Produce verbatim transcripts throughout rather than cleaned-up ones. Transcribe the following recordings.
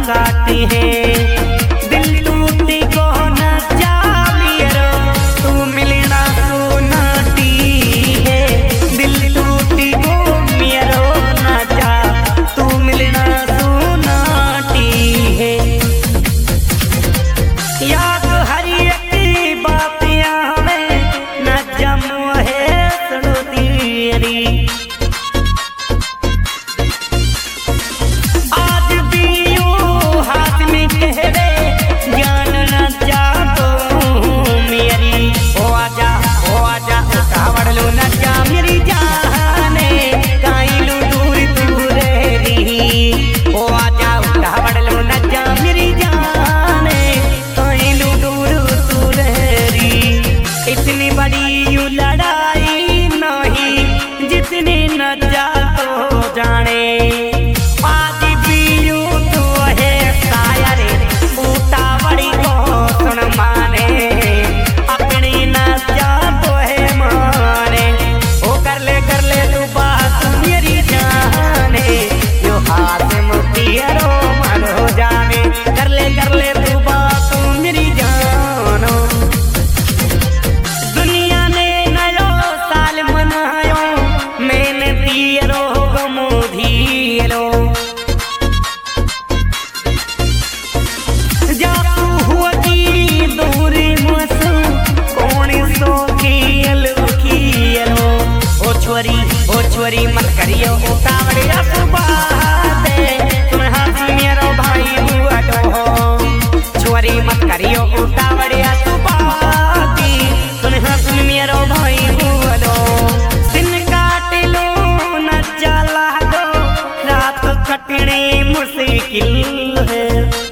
काटी है दिल टूटी को न जा मेरा तू मिलना सुनाती है दिल टूटी को मेरा न जा तू मिलना सुनाती है याद हरी एक बातियां में न जमो है सुनती री आज भी यूं हाथ में कहवे जान न जा तो मेरी ओ आजा ओ आजा उतावड़ लो न जा मेरी जाने काई लू दूर दूर रही ओ आजा उतावड़ लो न जा मेरी जाने काई लू दूर दूर रही इतनी बड़ी यूं लड़ाई नहीं जितनी न जा तो जाने आज भी यूं तो है शायर उतावड़ी को सुन माने अपनी न जा तो है माने ओ कर ले कर ले तू बात मेरी जाने यो हाथ मुतियरो मन हो जाने कर ले कर ले तू बात मेरी जानो दुनिया ने नयो साल मनायो मैंने दियरो गमो धीरो जातू हुआ की दूरी मुसु कौन सो खेल खेलो ओ छोरी ओ छोरी मत करियो उतावड़े बाते तुम हाथ मेरो भाई बुआ हो छोरी मत करियो उतावड़े बाती तुम हाथ मेरो भाई बुआ दिन काट लो न जाला दो रात कटने मुश्किल है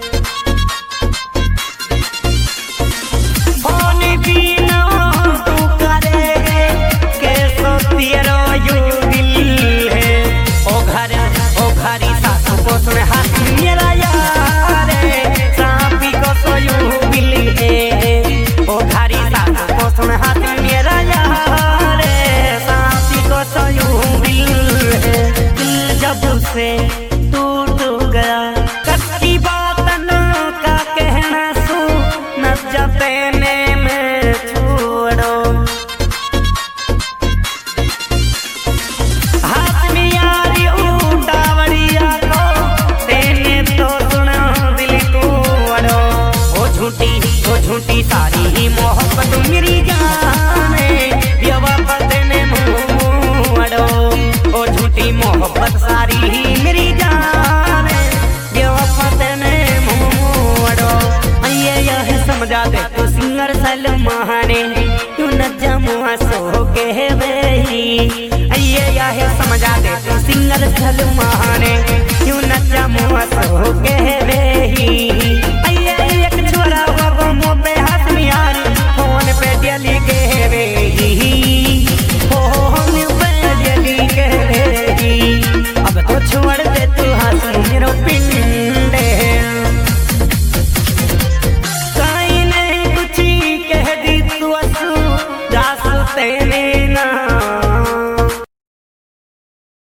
फोन भी ना तू करे कैसो तेरो यू दिल है ओ घर ओ घरी सासू को सुन हाथ मेरा यार सांपी को सो यू दिल है ओ घरी सासू को सुन हाथ मेरा यार सांपी को सो यू दिल है दिल जब से टूट गया कच्ची बात न का कहना सू न जपने में छोड़ो हाथ में यारी उतावड़िया को तेने तो सुना दिल तोड़ो ओ झूठी ओ झूठी सारी ही मोहब्बत मेरी जाने बेवफा ने मोड़ो ओ झूठी मोहब्बत सारी ही मेरी जान बेवफा ने मोड़ो ये यह समझा दे तो सिंगर सलमाने तू न जमुआ सो के वही ये यह समझा दे तो सिंगर सलमाने तू न जमुआ सो के वही ये एक छोरा वो मो पे हाथ में यार फोन पे दिली के वही फोन पे दिली के वही अब तो छोड़ दे तू हाथ मेरो पिंडे काई ने कुछ कह दी तू असू जासू तेने